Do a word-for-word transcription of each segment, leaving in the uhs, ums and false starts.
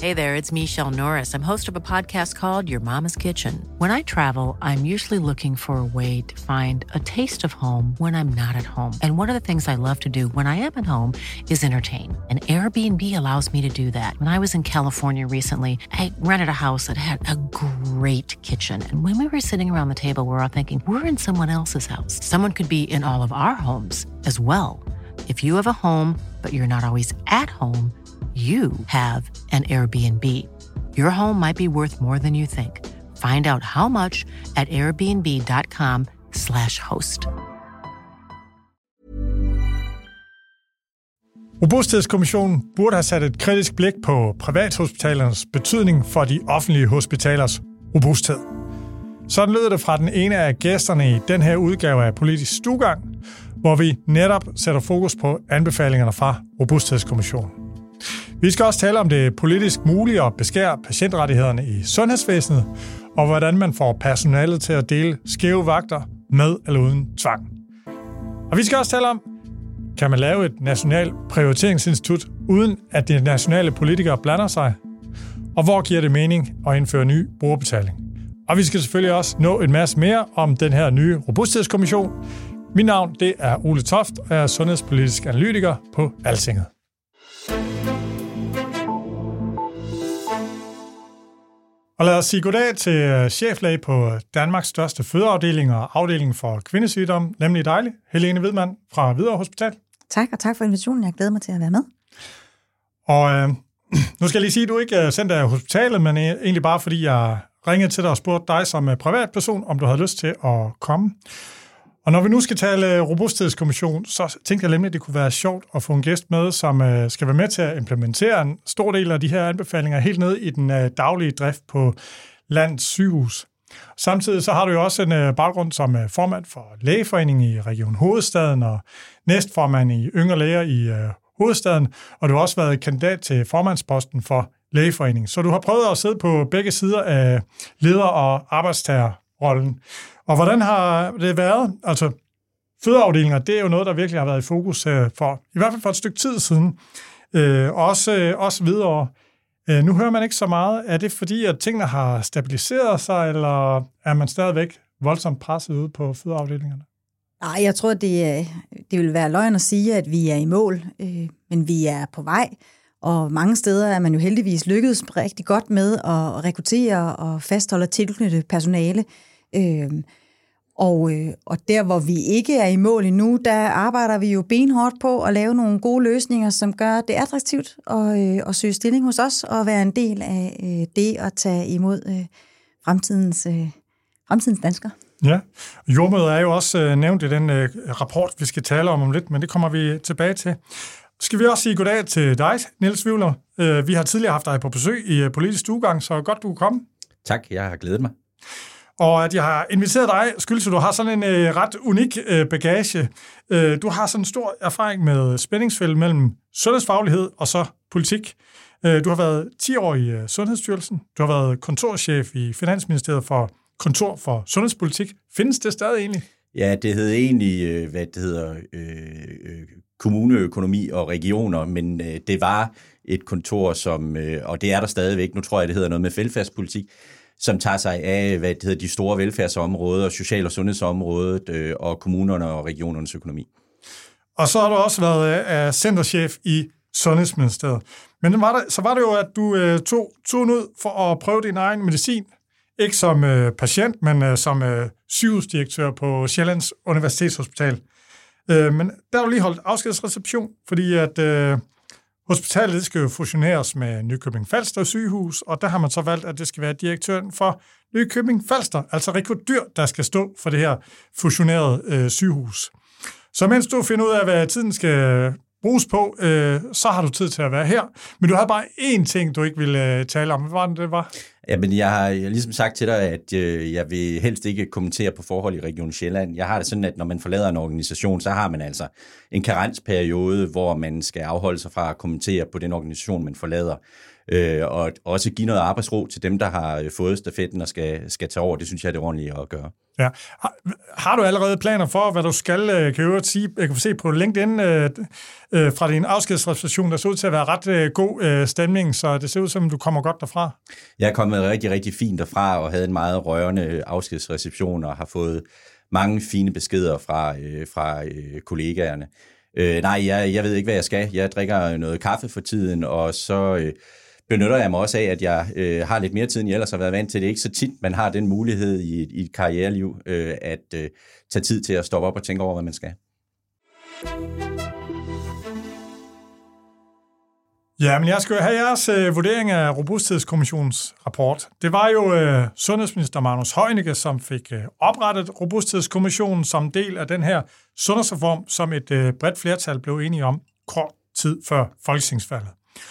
Hey there, it's Michelle Norris. I'm host of a podcast called Your Mama's Kitchen. When I travel, I'm usually looking for a way to find a taste of home when I'm not at home. And one of the things I love to do when I am at home is entertain. And Airbnb allows me to do that. When I was in California recently, I rented a house that had a great kitchen. And when we were sitting around the table, we were all thinking, we're in someone else's house. Someone could be in all of our homes as well. If you have a home, but you're not always at home, you have an Airbnb. Your home might be worth more than you think. Find out how much at airbnb.com slash host. Robusthedskommissionen burde have sat et kritisk blik på privathospitalernes betydning for de offentlige hospitalers robusthed. Sådan lød det fra den ene af gæsterne i den her udgave af Politisk Stuegang, hvor vi netop sætter fokus på anbefalingerne fra Robusthedskommissionen. Vi skal også tale om det politisk mulige at beskære patientrettighederne i sundhedsvæsenet, og hvordan man får personalet til at dele skæve vagter med eller uden tvang. Og vi skal også tale om, kan man lave et nationalt prioriteringsinstitut, uden at de nationale politikere blander sig? Og hvor giver det mening at indføre ny brugerbetaling? Og vi skal selvfølgelig også nå en masse mere om den her nye robusthedskommission. Mit navn det er Ole Toft, og jeg er sundhedspolitisk analytiker på Altinget. Og lad os sige goddag til cheflæge på Danmarks største fødeafdeling og afdeling for kvindesygdom, nemlig dejlig, Helene Hvidmann fra Hvidovre Hospital. Tak, og tak for invitationen. Jeg glæder mig til at være med. Og øh, nu skal jeg lige sige, at du ikke er sendt af hospitalet, men egentlig bare fordi jeg ringede til dig og spurgte dig som privatperson, om du havde lyst til at komme. Og når vi nu skal tale robusthedskommission, så tænkte jeg nemlig, at det kunne være sjovt at få en gæst med, som øh, skal være med til at implementere en stor del af de her anbefalinger helt ned i den øh, daglige drift på landets sygehus. Samtidig så har du jo også en øh, baggrund som øh, formand for Lægeforeningen i Region Hovedstaden og næstformand i Yngre Læger i øh, Hovedstaden, og du har også været kandidat til formandsposten for Lægeforeningen. Så du har prøvet at sidde på begge sider af leder- og arbejdstagerrollen. Og hvordan har det været? Altså, fødeafdelinger, det er jo noget, der virkelig har været i fokus for, i hvert fald for et stykke tid siden. Øh, også, øh, også videre. Øh, nu hører man ikke så meget. Er det fordi, at tingene har stabiliseret sig, eller er man stadigvæk voldsomt presset ude på fødeafdelingerne? Nej, jeg tror, det, det vil være løgn at sige, at vi er i mål, øh, men vi er på vej. Og mange steder er man jo heldigvis lykkedes rigtig godt med at rekruttere og fastholde tilknyttet personale. Øh, og, øh, og der, hvor vi ikke er i mål endnu, der arbejder vi jo benhårdt på at lave nogle gode løsninger, som gør det attraktivt at, øh, at søge stilling hos os og være en del af øh, det at tage imod øh, fremtidens, øh, fremtidens danskere. Ja, jordmødet er jo også øh, nævnt i den øh, rapport, vi skal tale om om lidt, men det kommer vi tilbage til. Skal vi også sige goddag til dig, Niels Wivler. Øh, vi har tidligere haft dig på besøg i øh, Politisk Stuegang, så godt du kunne komme. Tak, jeg har glædet mig. Og at jeg har inviteret dig, skyldes at du har sådan en øh, ret unik øh, bagage. Øh, du har sådan en stor erfaring med spændingsfelt mellem sundhedsfaglighed og så politik. Øh, du har været ti år i øh, Sundhedsstyrelsen. Du har været kontorchef i Finansministeriet for Kontor for Sundhedspolitik. Findes det stadig egentlig? Ja, det hed egentlig, hvad det hedder, øh, kommuneøkonomi og regioner, men øh, det var et kontor, som, øh, og det er der stadigvæk, nu tror jeg, det hedder noget med velfærdspolitik, som tager sig af, hvad det hedder, de store velfærdsområder, social- og sundhedsområdet øh, og kommunerne og regionernes økonomi. Og så har du også været øh, centerchef i Sundhedsministeriet. Men det var der, så var det jo, at du øh, tog turen ud for at prøve din egen medicin. Ikke som øh, patient, men øh, som øh, sygehusdirektør på Sjællands Universitetshospital. Øh, men der har du lige holdt afskedsreception, fordi at øh, hospitalet skal jo fusioneres med Nykøbing Falster sygehus, og der har man så valgt, at det skal være direktøren for Nykøbing Falster, altså Rico Dyhr, der skal stå for det her fusionerede øh, sygehus. Så mens du finder ud af, hvad tiden skal bruges på, øh, så har du tid til at være her. Men du havde bare én ting, du ikke ville øh, tale om. Hvad var det, det var? Ja, men jeg har, jeg har ligesom sagt til dig, at øh, jeg vil helst ikke kommentere på forhold i Region Sjælland. Jeg har det sådan, at når man forlader en organisation, så har man altså en karensperiode, hvor man skal afholde sig fra at kommentere på den organisation, man forlader. Øh, og også give noget arbejdsro til dem, der har fået stafetten og skal, skal tage over. Det synes jeg er det ordentlige at gøre. Ja. Har, har du allerede planer for, hvad du skal, kan jeg sige? Jeg kan se på LinkedIn øh, øh, fra din afskedsreception, der ser ud til at være ret øh, god øh, stemning, så det ser ud som, du kommer godt derfra. Jeg er kommet rigtig, rigtig fint derfra og havde en meget rørende afskedsreception og har fået mange fine beskeder fra, øh, fra øh, kollegaerne. Øh, nej, jeg, jeg ved ikke, hvad jeg skal. Jeg drikker noget kaffe for tiden, og så øh, benytter jeg mig også af, at jeg øh, har lidt mere tid, end jeg ellers har været vant til. Det er ikke så tit, man har den mulighed i et, i et karriereliv, øh, at øh, tage tid til at stoppe op og tænke over, hvad man skal. Ja, men jeg skal jo have jeres øh, vurdering af Robusthedskommissionens rapport. Det var jo øh, sundhedsminister Magnus Heunicke, som fik øh, oprettet Robusthedskommissionen som del af den her sundhedsreform, som et øh, bredt flertal blev enige om kort tid før folketingsvalget.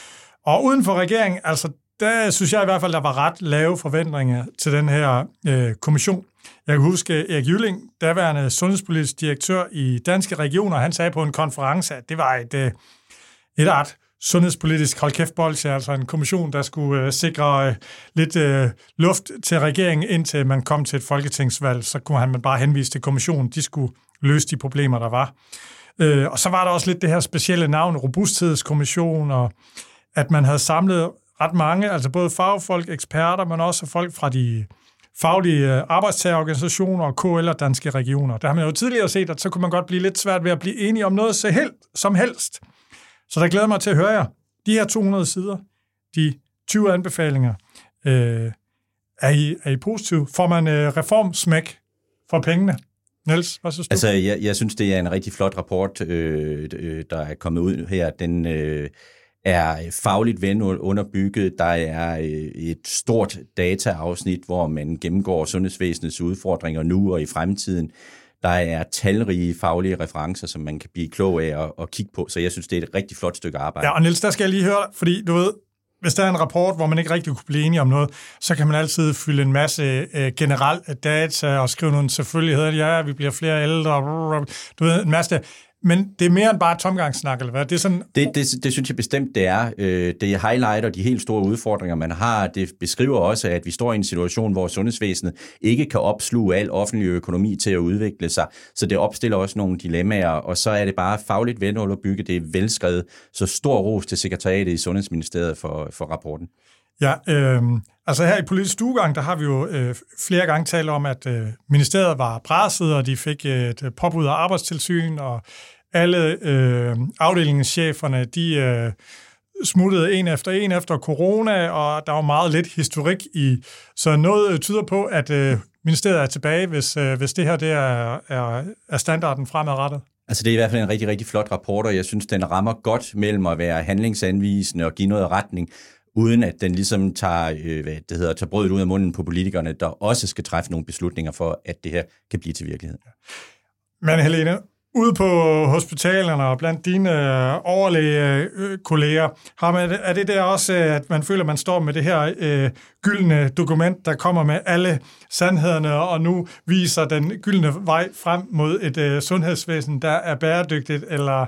Og uden for regeringen, altså, der synes jeg i hvert fald, der var ret lave forventninger til den her øh, kommission. Jeg kan huske Erik Jylling, daværende sundhedspolitisk direktør i Danske Regioner, han sagde på en konference, at det var et, øh, et art sundhedspolitisk hold kæft bolsje, altså en kommission, der skulle øh, sikre øh, lidt øh, luft til regeringen, indtil man kom til et folketingsvalg. Så kunne han bare henvise til kommissionen, de skulle løse de problemer, der var. Øh, og så var der også lidt det her specielle navn, Robusthedskommission, og at man havde samlet ret mange, altså både fagfolk, eksperter, men også folk fra de faglige arbejdstagerorganisationer og K L og Danske Regioner. Der har man jo tidligere set, at så kunne man godt blive lidt svært ved at blive enige om noget så helt, som helst. Så der glæder mig til at høre jer. De her to hundrede sider, de tyve anbefalinger, øh, er, I, er I positive? Får man øh, reformsmæk for pengene? Niels, hvad synes du? Altså, jeg, jeg synes, det er en rigtig flot rapport, øh, der er kommet ud her. Den øh, er fagligt velunderbygget. Der er et stort dataafsnit, hvor man gennemgår sundhedsvæsenets udfordringer nu og i fremtiden. Der er talrige faglige referencer, som man kan blive klog af at, at kigge på, så jeg synes, det er et rigtig flot stykke arbejde. Ja, og Niels, der skal jeg lige høre, fordi du ved, hvis der er en rapport, hvor man ikke rigtig kunne blive enige om noget, så kan man altid fylde en masse øh, generel data og skrive nogle selvfølgeligheder. Ja, vi bliver flere ældre, du ved, en masse. Men det er mere end bare tomgangssnak, eller hvad? Det, er sådan... det, det, det synes jeg bestemt, det er. Det highlighter de helt store udfordringer, man har. Det beskriver også, at vi står i en situation, hvor sundhedsvæsenet ikke kan opsluge al offentlig økonomi til at udvikle sig. Så det opstiller også nogle dilemmaer, og så er det bare fagligt velunderbygget. Det er velskrevet. Så stor ros til sekretariatet i Sundhedsministeriet for, for rapporten. Ja, øh, altså her i Politisk Stuegang, der har vi jo øh, flere gange talt om, at øh, ministeriet var presset, og de fik et påbud af arbejdstilsyn, og alle øh, afdelingscheferne, de øh, smuttede en efter en efter corona, og der var meget lidt historik i. Så noget tyder på, at øh, ministeriet er tilbage, hvis, øh, hvis det her det er, er, er standarden fremadrettet. Altså det er i hvert fald en rigtig, rigtig flot rapport, og jeg synes, den rammer godt mellem at være handlingsanvisende og give noget retning, uden at den ligesom tager, øh, hvad det hedder, tager brødet ud af munden på politikerne, der også skal træffe nogle beslutninger for, at det her kan blive til virkelighed. Men Helene, ude på hospitalerne og blandt dine øh, overlægekolleger, har man, er det der også, at man føler, at man står med det her øh, gyldne dokument, der kommer med alle sandhederne, og nu viser den gyldne vej frem mod et øh, sundhedsvæsen, der er bæredygtigt, eller...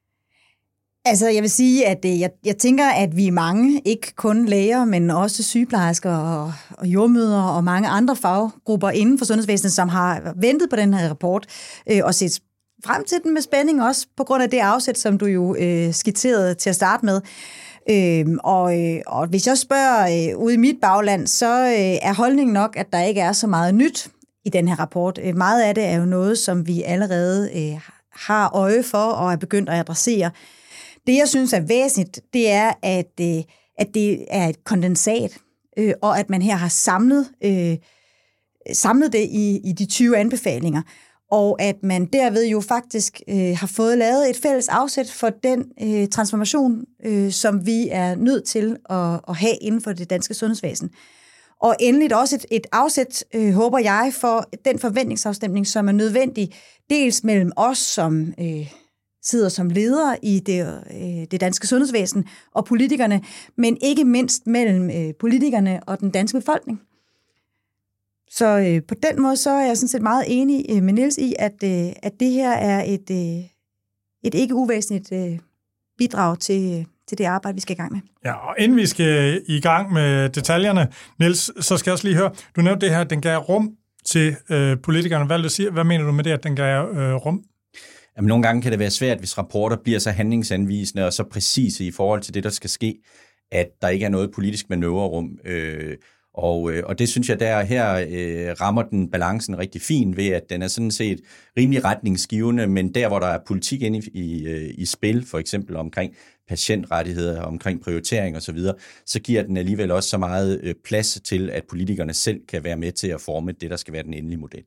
Altså, jeg vil sige, at jeg, jeg tænker, at vi er mange, ikke kun læger, men også sygeplejersker og, og jordmødre og mange andre faggrupper inden for sundhedsvæsenet, som har ventet på den her rapport øh, og set frem til den med spænding, også på grund af det afsæt, som du jo øh, skitserede til at starte med. Øh, og, øh, og hvis jeg spørger øh, ude i mit bagland, så øh, er holdningen nok, at der ikke er så meget nyt i den her rapport. Øh, meget af det er jo noget, som vi allerede øh, har øje for og er begyndt at adressere. Det, jeg synes er væsentligt, det er, at, øh, at det er et kondensat, øh, og at man her har samlet, øh, samlet det i, i de tyve anbefalinger, og at man derved jo faktisk øh, har fået lavet et fælles afsæt for den øh, transformation, øh, som vi er nødt til at, at have inden for det danske sundhedsvæsen. Og endelig også et, et afsæt, øh, håber jeg, for den forventningsafstemning, som er nødvendig, dels mellem os som øh, sidder som ledere i det, øh, det danske sundhedsvæsen og politikerne, men ikke mindst mellem øh, politikerne og den danske befolkning. Så øh, på den måde så er jeg sådan set meget enig øh, med Niels i, at, øh, at det her er et, øh, et ikke uvæsentligt øh, bidrag til, til det arbejde, vi skal i gang med. Ja, og inden vi skal i gang med detaljerne, Niels, så skal jeg også lige høre, du nævnte det her, den gav rum til øh, politikerne. Hvad, du sige? Hvad mener du med det, at den gav øh, rum? Jamen, nogle gange kan det være svært, hvis rapporter bliver så handlingsanvisende og så præcise i forhold til det, der skal ske, at der ikke er noget politisk manøvrerum. Øh, og, øh, og det synes jeg, der her øh, rammer den balancen rigtig fint ved, at den er sådan set rimelig retningsgivende, men der, hvor der er politik inde i, i, i spil, for eksempel omkring patientrettigheder, omkring prioritering osv., så, så giver den alligevel også så meget øh, plads til, at politikerne selv kan være med til at forme det, der skal være den endelige model.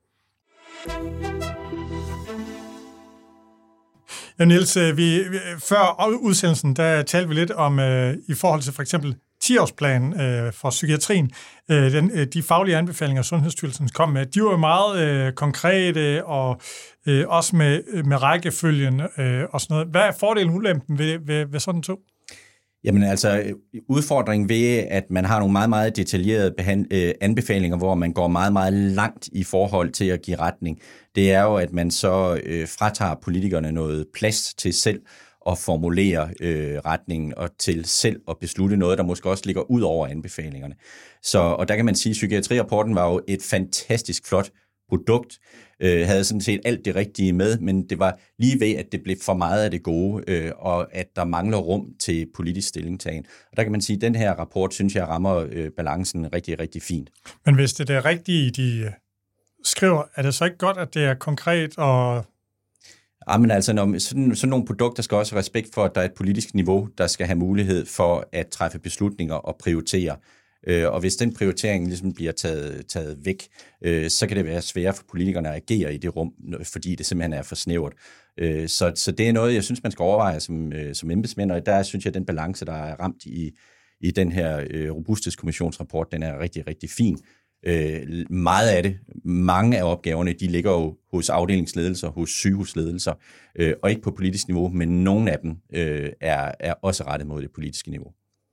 Ja, Niels, vi, før udsendelsen, der talte vi lidt om, øh, i forhold til for eksempel ti-årsplanen øh, for psykiatrien, øh, den, øh, de faglige anbefalinger, Sundhedsstyrelsen kom med, de var jo meget øh, konkrete, og øh, også med, med rækkefølgen øh, og sådan noget. Hvad er fordelen og ulempen ved, ved, ved sådan to? Jamen altså, udfordringen ved, at man har nogle meget, meget detaljerede behand- øh, anbefalinger, hvor man går meget, meget langt i forhold til at give retning, det er jo, at man så øh, fratager politikerne noget plads til selv at formulere øh, retningen og til selv at beslutte noget, der måske også ligger ud over anbefalingerne. Så, og der kan man sige, at psykiatrirapporten var jo et fantastisk flot produkt, øh, havde sådan set alt det rigtige med, men det var lige ved, at det blev for meget af det gode, øh, og at der mangler rum til politisk stillingtagen. Og der kan man sige, at den her rapport, synes jeg, rammer øh, balancen rigtig, rigtig fint. Men hvis det er det rigtige, de skriver, er det så ikke godt, at det er konkret og... Ja, men altså, når, sådan, sådan nogle produkter skal også have respekt for, at der er et politisk niveau, der skal have mulighed for at træffe beslutninger og prioritere. Øh, og hvis den prioritering ligesom bliver taget, taget væk, øh, så kan det være sværere for politikerne at agere i det rum, fordi det simpelthen er for snævert. Øh, så, så det er noget, jeg synes, man skal overveje som, øh, som embedsmænd, og der synes jeg, at den balance, der er ramt i, i den her øh, robusthedskommissionsrapport, den er rigtig, rigtig fin. Øh, meget af det, mange af opgaverne, de ligger jo hos afdelingsledelser, hos sygehusledelser, øh, og ikke på politisk niveau, men nogle af dem øh, er, er også rettet mod det politiske niveau.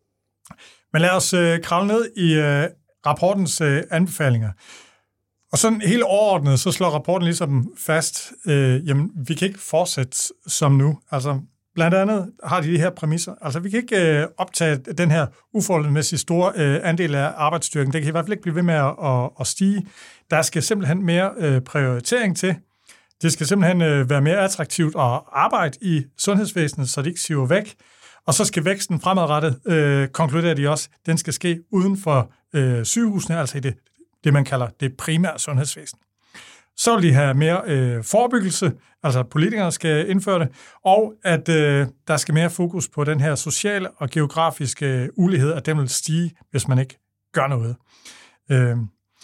Men lad os øh, kravle ned i øh, rapportens øh, anbefalinger. Og sådan helt overordnet, så slår rapporten ligesom fast, øh, jamen, vi kan ikke fortsætte som nu. Altså, blandt andet har de de her præmisser. Altså, vi kan ikke øh, optage den her uforholdsmæssigt store øh, andel af arbejdsstyrken. Det kan i hvert fald ikke blive ved med at, at, at stige. Der skal simpelthen mere øh, prioritering til. Det skal simpelthen øh, være mere attraktivt at arbejde i sundhedsvæsenet, så det ikke siver væk. Og så skal væksten fremadrettet, øh, konkluderer de også, den skal ske uden for øh, sygehusene, altså i det, det, man kalder det primære sundhedsvæsen. Så vil de have mere øh, forebyggelse, altså politikerne skal indføre det, og at øh, der skal mere fokus på den her sociale og geografiske ulighed, at den vil stige, hvis man ikke gør noget. Øh,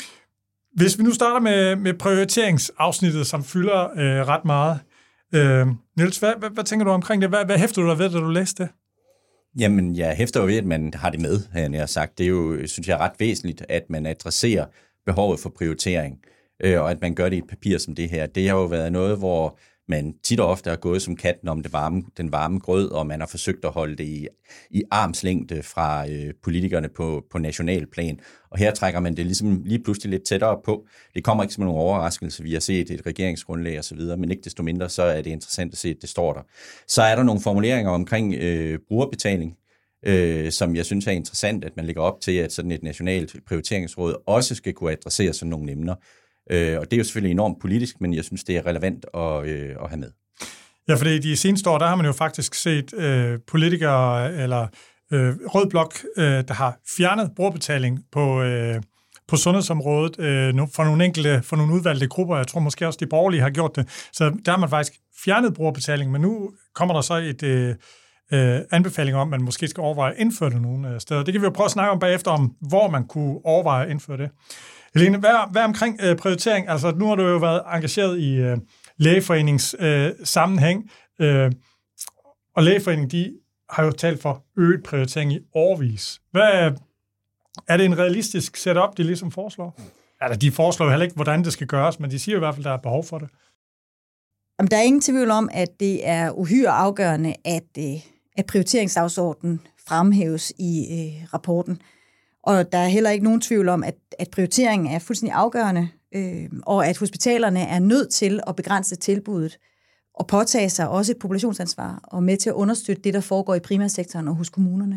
hvis vi nu starter med, med prioriteringsafsnittet, som fylder øh, ret meget. Øh, Niels, hvad, hvad, hvad tænker du omkring det? Hvad, hvad hæfter du dig ved, da du læste det? Jamen, jeg hæfter jo ved, at man har det med, havde jeg sagt. Det er jo, synes jeg, ret væsentligt, at man adresserer behovet for prioritering, øh, og at man gør det i et papir som det her. Det har jo været noget, hvor man tit og ofte har gået som katten om det varme, den varme grød, og man har forsøgt at holde det i, i armslængde fra øh, politikerne på, på national plan. Og her trækker man det ligesom lige pludselig lidt tættere på. Det kommer ikke som nogen overraskelse. Vi har set et regeringsgrundlag og så videre, men ikke desto mindre, så er det interessant at se, at det står der. Så er der nogle formuleringer omkring øh, brugerbetaling, øh, som jeg synes er interessant, at man lægger op til, at sådan et nationalt prioriteringsråd også skal kunne adressere sådan nogle emner. Øh, og det er jo selvfølgelig enormt politisk, men jeg synes, det er relevant at, øh, at have med. Ja, fordi de seneste år, der har man jo faktisk set øh, politikere eller øh, rød blok, øh, der har fjernet brugerbetaling på, øh, på sundhedsområdet øh, for nogle enkelte, for nogle udvalgte grupper. Jeg tror måske også, de borgerlige har gjort det. Så der har man faktisk fjernet brugerbetaling, men nu kommer der så et øh, øh, anbefaling om, at man måske skal overveje at indføre det nogle steder. Det kan vi jo prøve at snakke om bagefter, om hvor man kunne overveje at indføre det. Helene, hvad, hvad omkring øh, prioritering? Altså, nu har du jo været engageret i øh, lægeforenings øh, sammenhæng, øh, og lægeforeningen, de har jo talt for øget prioritering i årevis. Hvad, er det en realistisk setup, de ligesom foreslår? Altså, de foreslår jo heller ikke, hvordan det skal gøres, men de siger i hvert fald, at der er behov for det. Jamen, der er ingen tvivl om, at det er uhyre afgørende, at, øh, at prioriteringsdagsordenen fremhæves i øh, rapporten. Og der er heller ikke nogen tvivl om, at, at prioriteringen er fuldstændig afgørende, øh, og at hospitalerne er nødt til at begrænse tilbuddet og påtage sig også et populationsansvar og med til at understøtte det, der foregår i primærsektoren og hos kommunerne.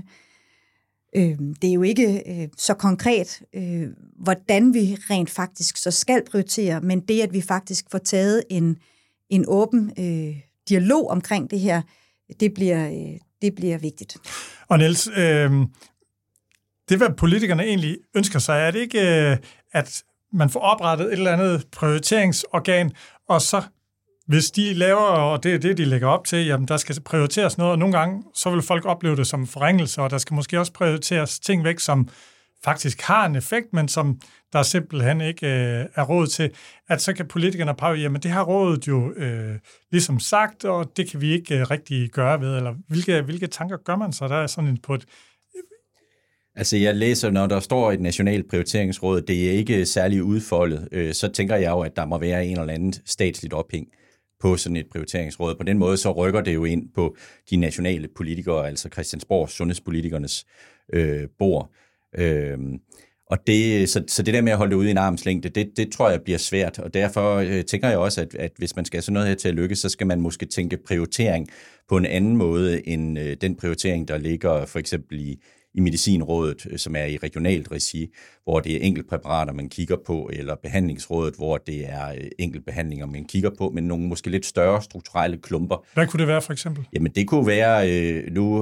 Øh, det er jo ikke øh, så konkret, øh, hvordan vi rent faktisk så skal prioritere, men det, at vi faktisk får taget en, en åben øh, dialog omkring det her, det bliver, øh, det bliver vigtigt. Og Niels, øh, det hvad politikerne egentlig ønsker sig, er det ikke, øh, at man får oprettet et eller andet prioriteringsorgan, og så hvis de laver, og det er det, de lægger op til, jamen der skal prioriteres noget, og nogle gange, så vil folk opleve det som forringelse, og der skal måske også prioriteres ting væk, som faktisk har en effekt, men som der simpelthen ikke øh, er råd til, at så kan politikerne pege, jamen det har rådet jo øh, ligesom sagt, og det kan vi ikke øh, rigtig gøre ved, eller hvilke, hvilke tanker gør man så? Der er sådan en på et... Altså jeg læser, når der står et nationalt prioriteringsråd, det er ikke særlig udfoldet, øh, så tænker jeg jo, at der må være en eller anden statsligt ophæng på sådan et prioriteringsråd. På den måde så rykker det jo ind på de nationale politikere, altså Christiansborg sundhedspolitikernes øh, bord. Øh, og det, så, så det der med at holde det ude i en armslængde, det, det tror jeg bliver svært, og derfor øh, tænker jeg også, at, at hvis man skal have sådan noget her til at lykkes, så skal man måske tænke prioritering på en anden måde end øh, den prioritering, der ligger for eksempel i i Medicinrådet, som er i regionalt regi, hvor det er enkeltpræparater, man kigger på, eller behandlingsrådet, hvor det er enkeltbehandlinger, man kigger på, men nogle måske lidt større strukturelle klumper. Hvad kunne det være for eksempel? Jamen det kunne være, nu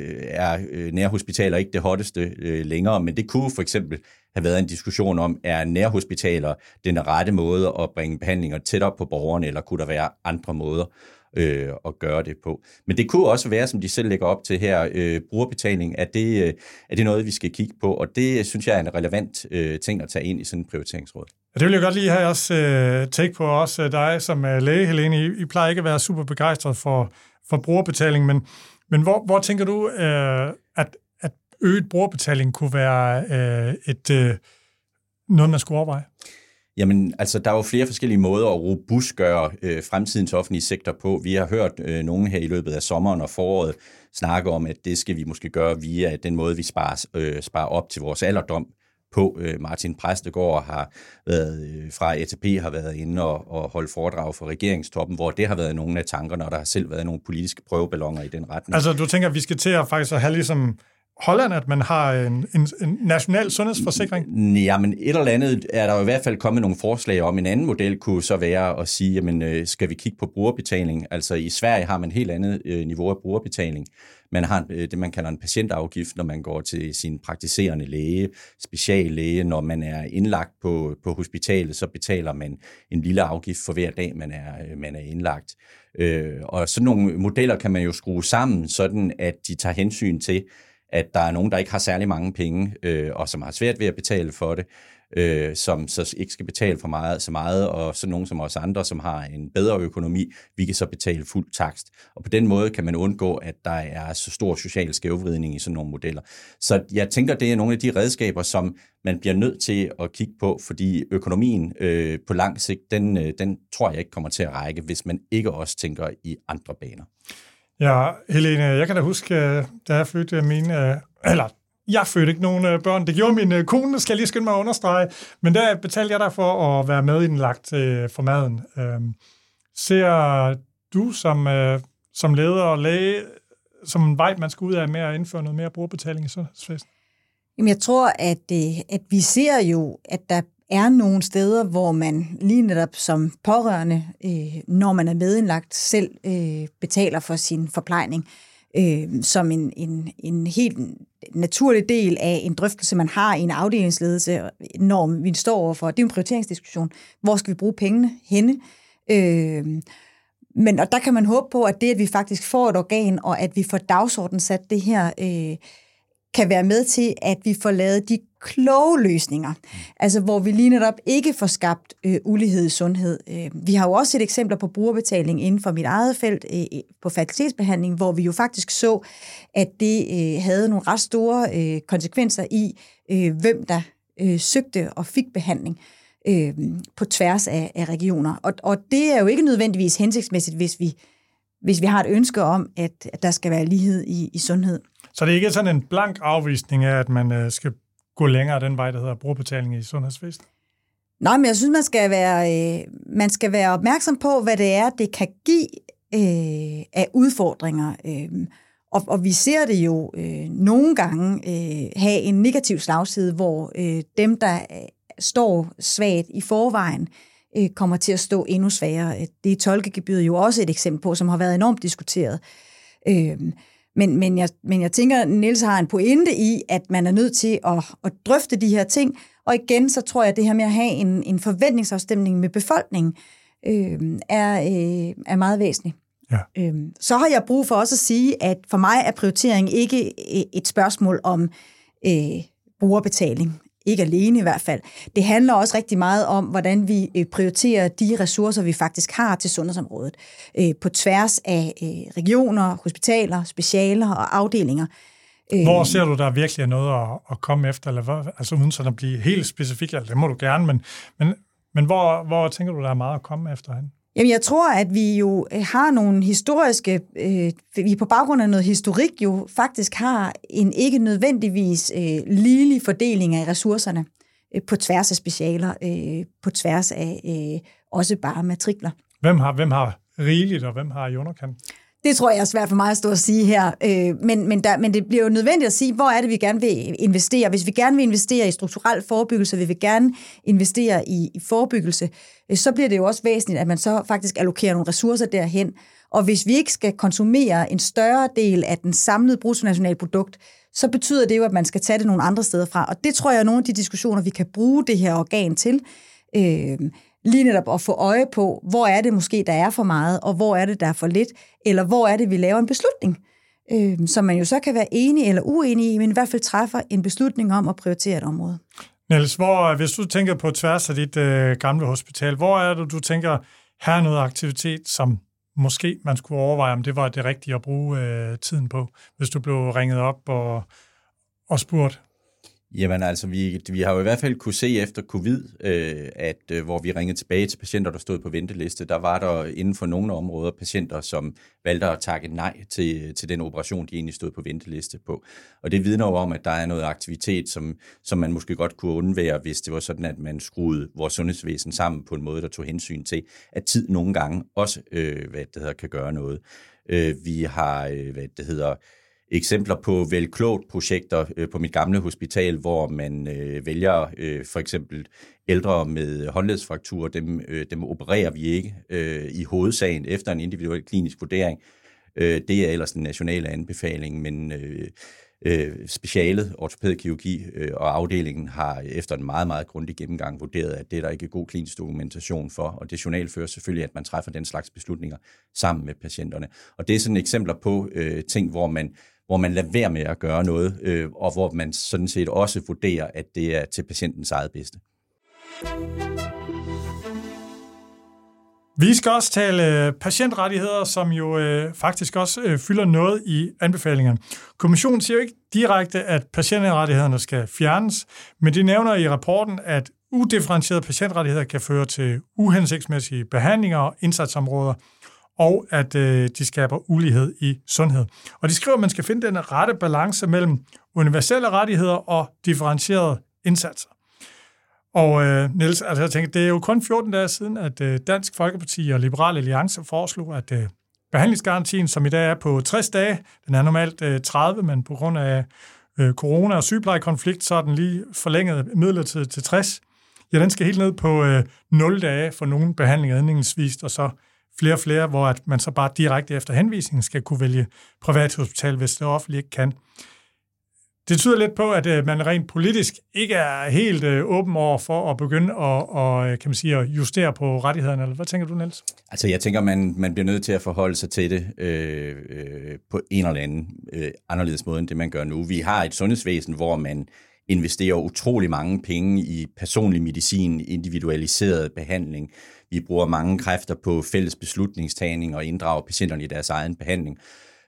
er nærhospitaler ikke det hotteste længere, men det kunne for eksempel have været en diskussion om, er nærhospitaler den rette måde at bringe behandlinger tættere på borgerne, eller kunne der være andre måder Øh, at gøre det på. Men det kunne også være, som de selv lægger op til her, øh, brugerbetaling, at det, øh, er det noget, vi skal kigge på, og det synes jeg er en relevant øh, ting at tage ind i sådan en prioriteringsråd. Ja, det vil jeg godt lige have også øh, take på også dig som øh, læge, Helene. I, I plejer ikke at være super begejstret for, for brugerbetaling, men, men hvor, hvor tænker du, øh, at, at øget brugerbetaling kunne være øh, et, øh, noget, man skulle overveje? Jamen, altså, der er jo flere forskellige måder at robustgøre øh, fremtidens offentlige sektor på. Vi har hørt øh, nogen her i løbet af sommeren og foråret snakke om, at det skal vi måske gøre via den måde, vi sparer, øh, sparer op til vores alderdom på. Øh, Martin Præstegård har været øh, fra A T P har været inde og, og holdt foredrag for regeringstoppen, hvor det har været nogle af tankerne, og der har selv været nogle politiske prøveballoner i den retning. Altså, du tænker, at vi skal til at faktisk at have ligesom Holland, at man har en, en, en national sundhedsforsikring? Jamen, et eller andet er der jo i hvert fald kommet nogle forslag om. En anden model kunne så være at sige, jamen, skal vi kigge på brugerbetaling? Altså, i Sverige har man et helt andet øh, niveau af brugerbetaling. Man har øh, det, man kalder en patientafgift, når man går til sin praktiserende læge, speciallæge. Når man er indlagt på, på hospitalet, så betaler man en lille afgift for hver dag, man er, man er indlagt. Øh, og sådan nogle modeller kan man jo skrue sammen, sådan at de tager hensyn til, at der er nogen, der ikke har særlig mange penge, øh, og som har svært ved at betale for det, øh, som så ikke skal betale for meget, så meget, og så nogen som os andre, som har en bedre økonomi, vi kan så betale fuld takst. Og på den måde kan man undgå, at der er så stor social skævvridning i sådan nogle modeller. Så jeg tænker, det er nogle af de redskaber, som man bliver nødt til at kigge på, fordi økonomien øh, på lang sigt, den, øh, den tror jeg ikke kommer til at række, hvis man ikke også tænker i andre baner. Ja, Helene, jeg kan da huske, da jeg fødte mine, eller jeg fødte ikke nogen børn, det gjorde min kone, skal jeg lige skynde mig at understrege, men der betalte jeg dig for at være med indlagt for maden. Ser du som, som leder og læge, som en vej, man skal ud af med at indføre noget mere brugerbetaling i sundhedsvæsenet? Jamen, jeg tror, at, at vi ser jo, at der er nogle steder, hvor man lige netop som pårørende, øh, når man er medindlagt, selv øh, betaler for sin forplejning, øh, som en, en, en helt naturlig del af en drøftelse, man har i en afdelingsledelse, når vi står overfor. Det er en prioriteringsdiskussion. Hvor skal vi bruge pengene henne? Øh, men og der kan man håbe på, at det, at vi faktisk får et organ, og at vi får dagsordenen sat det her, øh, kan være med til, at vi får lavet de kloge løsninger, altså hvor vi lige netop ikke får skabt øh, ulighed i sundhed. Øh, vi har jo også set eksempler på brugerbetaling inden for mit eget felt øh, på fertilitetsbehandling, hvor vi jo faktisk så, at det øh, havde nogle ret store øh, konsekvenser i, øh, hvem der øh, søgte og fik behandling. øh, på tværs af, af regioner. Og, og det er jo ikke nødvendigvis hensigtsmæssigt, hvis vi, hvis vi har et ønske om, at, at der skal være lighed i, i sundhed. Så det er ikke sådan en blank afvisning af, at man øh, skal gå længere den vej, der hedder brugerbetaling i sundhedsvæsenet? Nej, men jeg synes, man skal være, øh, man skal være opmærksom på, hvad det er, det kan give øh, af udfordringer. Øh, og, og vi ser det jo øh, nogle gange øh, have en negativ slagside, hvor øh, dem, der står svagt i forvejen, øh, kommer til at stå endnu svagere. Det er tolkegebyret jo også et eksempel på, som har været enormt diskuteret. Øh, men, men, jeg, men jeg tænker, Niels har en pointe i, at man er nødt til at, at drøfte de her ting. Og igen, så tror jeg, at det her med at have en, en forventningsafstemning med befolkningen øh, er, øh, er meget væsentligt. Ja. Øh, så har jeg brug for også at sige, at for mig er prioritering ikke et spørgsmål om øh, brugerbetaling. Ikke alene i hvert fald. Det handler også rigtig meget om, hvordan vi prioriterer de ressourcer, vi faktisk har til sundhedsområdet. Øh, på tværs af øh, regioner, hospitaler, specialer og afdelinger. Hvor ser du, der virkelig er noget at, at komme efter, eller hvad, altså uden sådan at blive helt specifik, altså det må du gerne, men, men, men hvor, hvor tænker du, der er meget at komme efter hen? Jamen, jeg tror, at vi jo har nogle historiske, øh, vi på baggrund af noget historik jo faktisk har en ikke nødvendigvis øh, ligelig fordeling af ressourcerne øh, på tværs af specialer, øh, på tværs af øh, også bare matrikler. Hvem har, hvem har rigeligt, og hvem har i underkant? Det tror jeg er svært for mig at stå og sige her, øh, men, men, der, men det bliver jo nødvendigt at sige, hvor er det, vi gerne vil investere. Hvis vi gerne vil investere i strukturel forebyggelse, vil vi gerne investere i, i forebyggelse, øh, så bliver det jo også væsentligt, at man så faktisk allokerer nogle ressourcer derhen. Og hvis vi ikke skal konsumere en større del af den samlede bruttonationalprodukt, så betyder det jo, at man skal tage det nogle andre steder fra. Og det tror jeg er nogle af de diskussioner, vi kan bruge det her organ til. Øh, lige netop at få øje på, hvor er det måske, der er for meget, og hvor er det, der er for lidt, eller hvor er det, vi laver en beslutning, øh, som man jo så kan være enig eller uenig i, men i hvert fald træffer en beslutning om at prioritere et område. Niels, hvor, hvis du tænker på tværs af dit øh, gamle hospital, hvor er det, du tænker, her er noget aktivitet, som måske man skulle overveje, om det var det rigtige at bruge øh, tiden på, hvis du blev ringet op og, og spurgt? Jamen altså, vi, vi har jo i hvert fald kunne se efter covid, øh, at øh, hvor vi ringede tilbage til patienter, der stod på venteliste, der var der inden for nogle områder patienter, som valgte at takke nej til, til den operation, de egentlig stod på venteliste på. Og det vidner jo om, at der er noget aktivitet, som, som man måske godt kunne undvære, hvis det var sådan, at man skruede vores sundhedsvæsen sammen på en måde, der tog hensyn til, at tid nogle gange også øh, hvad det hedder, kan gøre noget. Øh, vi har, øh, hvad det hedder, eksempler på vel klogt projekter øh, på mit gamle hospital, hvor man øh, vælger øh, for eksempel ældre med håndledsfrakturer, dem, øh, dem opererer vi ikke øh, i hovedsagen efter en individuel klinisk vurdering. Øh, det er ellers den nationale anbefaling, men øh, øh, specialet, ortopædkirurgi øh, og afdelingen har efter en meget, meget grundig gennemgang vurderet, at det er der ikke er god klinisk dokumentation for, og det journalfører selvfølgelig, at man træffer den slags beslutninger sammen med patienterne. Og det er sådan eksempler på øh, ting, hvor man hvor man lader være med at gøre noget, øh, og hvor man sådan set også vurderer, at det er til patientens eget bedste. Vi skal også tale patientrettigheder, som jo øh, faktisk også øh, fylder noget i anbefalingerne. Kommissionen siger jo ikke direkte, at patientrettighederne skal fjernes, men de nævner i rapporten, at udifferentierede patientrettigheder kan føre til uhensigtsmæssige behandlinger og indsatsområder, og at øh, de skaber ulighed i sundhed. Og de skriver, at man skal finde den rette balance mellem universelle rettigheder og differentierede indsatser. Og øh, Niels, altså jeg tænker, det er jo kun fjorten dage siden, at øh, Dansk Folkeparti og Liberal Alliance foreslog, at øh, behandlingsgarantien, som i dag er på tres dage, den er normalt øh, tredive, men på grund af øh, corona- og sygeplejekonflikt, så er den lige forlænget midlertidigt til tres. Ja, den skal helt ned på øh, nul dage for nogle behandlinger indlægningsvist, og så flere og flere, hvor at man så bare direkte efter henvisning skal kunne vælge privathospital, hvis det offentligt ikke kan. Det tyder lidt på, at man rent politisk ikke er helt åben over for at begynde at, og, kan man sige, at justere på rettighederne. Eller hvad tænker du, Niels? Altså, jeg tænker, man, man bliver nødt til at forholde sig til det øh, øh, på en eller anden øh, anderledes måde, end det man gør nu. Vi har et sundhedsvæsen, hvor man investerer utrolig mange penge i personlig medicin, individualiseret behandling. Vi bruger mange kræfter på fælles beslutningstagning og inddrager patienterne i deres egen behandling.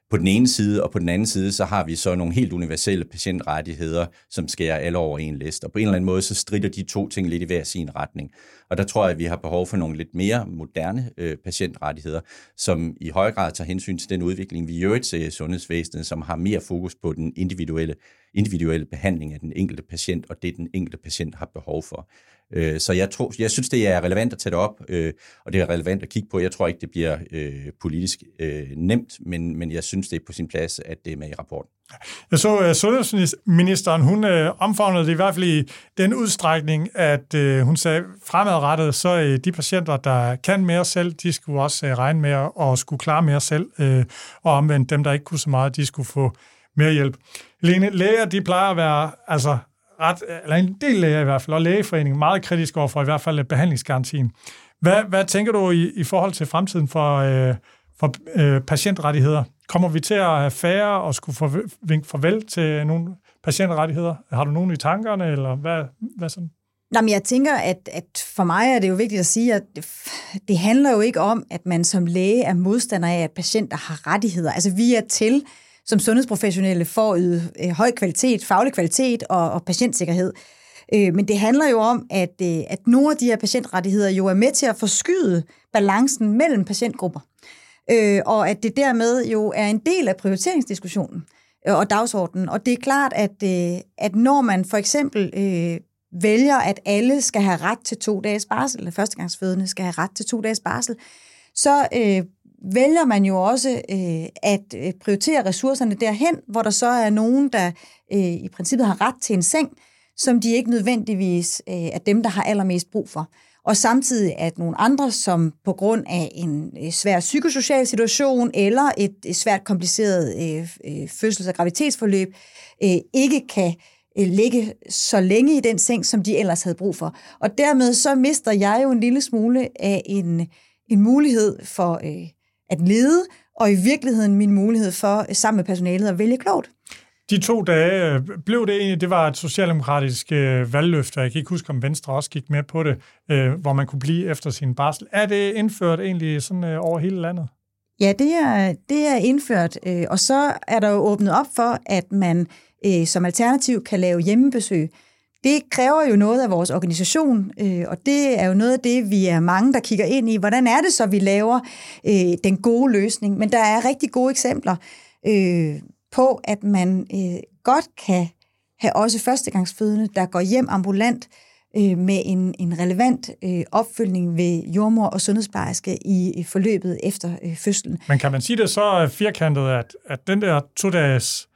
på den ene side, og på den anden side, så har vi så nogle helt universelle patientrettigheder, som skærer alle over en liste. Og på en eller anden måde, så strider de to ting lidt i hver sin retning. Og der tror jeg, at vi har behov for nogle lidt mere moderne øh, patientrettigheder, som i høj grad tager hensyn til den udvikling, vi i øvrigt ser i sundhedsvæsenet, som har mere fokus på den individuelle, individuelle behandling af den enkelte patient, og det den enkelte patient har behov for. Så jeg, tror, jeg synes, det er relevant at tage det op, øh, og det er relevant at kigge på. Jeg tror ikke, det bliver øh, politisk øh, nemt, men, men jeg synes, det er på sin plads, at det er med i rapporten. Jeg så, at uh, sundhedsministeren, hun uh, omfavnede det i hvert fald i den udstrækning, at uh, hun sagde fremadrettet, så uh, de patienter, der kan mere selv, de skulle også uh, regne med at og skulle klare mere selv, uh, og omvendt dem, der ikke kunne så meget, de skulle få mere hjælp. Lene, læger, de plejer at være, altså ret, eller en del læger i hvert fald, og lægeforeningen meget kritisk over for i hvert fald behandlingsgarantien. Hvad, hvad tænker du i, i forhold til fremtiden for, øh, for øh, patientrettigheder? Kommer vi til at have færre og skulle for, vinke farvel til nogle patientrettigheder? Har du nogen i tankerne, eller hvad, hvad sådan? Jamen, jeg tænker, at, at for mig er det jo vigtigt at sige, at det, det handler jo ikke om, at man som læge er modstander af, at patienter har rettigheder. Altså, vi er til som sundhedsprofessionelle for at yde øh, høj kvalitet, faglig kvalitet og, og patientsikkerhed. Øh, men det handler jo om, at, øh, at nogle af de her patientrettigheder jo er med til at forskyde balancen mellem patientgrupper. Øh, og at det dermed jo er en del af prioriteringsdiskussionen øh, og dagsordenen. Og det er klart, at, øh, at når man for eksempel øh, vælger, at alle skal have ret til to dages barsel, eller førstegangsfødende skal have ret til to dages barsel, så øh, vælger man jo også øh, at prioritere ressourcerne derhen, hvor der så er nogen, der øh, i princippet har ret til en seng, som de ikke nødvendigvis øh, er dem, der har allermest brug for. Og samtidig at nogle andre, som på grund af en øh, svær psykosocial situation eller et, et svært kompliceret øh, øh, fødsels- og graviditetsforløb, øh, ikke kan øh, ligge så længe i den seng, som de ellers havde brug for. Og dermed så mister jeg jo en lille smule af en, en mulighed for øh, at lede, og i virkeligheden min mulighed for sammen med personalet at vælge klogt. De to dage, blev det egentlig, det var et socialdemokratisk øh, valgløfte, jeg kan ikke huske, om Venstre også gik med på det, øh, hvor man kunne blive efter sin barsel. Er det indført egentlig sådan øh, over hele landet? Ja, det er, det er indført, øh, og så er der jo åbnet op for, at man øh, som alternativ kan lave hjemmebesøg. Det kræver jo noget af vores organisation, øh, og det er jo noget af det, vi er mange, der kigger ind i. Hvordan er det så, vi laver øh, den gode løsning? Men der er rigtig gode eksempler øh, på, at man øh, godt kan have også førstegangsfødende, der går hjem ambulant øh, med en, en relevant øh, opfølgning ved jordmor og sundhedsplejerske i, i forløbet efter øh, fødslen. Men kan man sige det så firkantet, at, at den der to-dages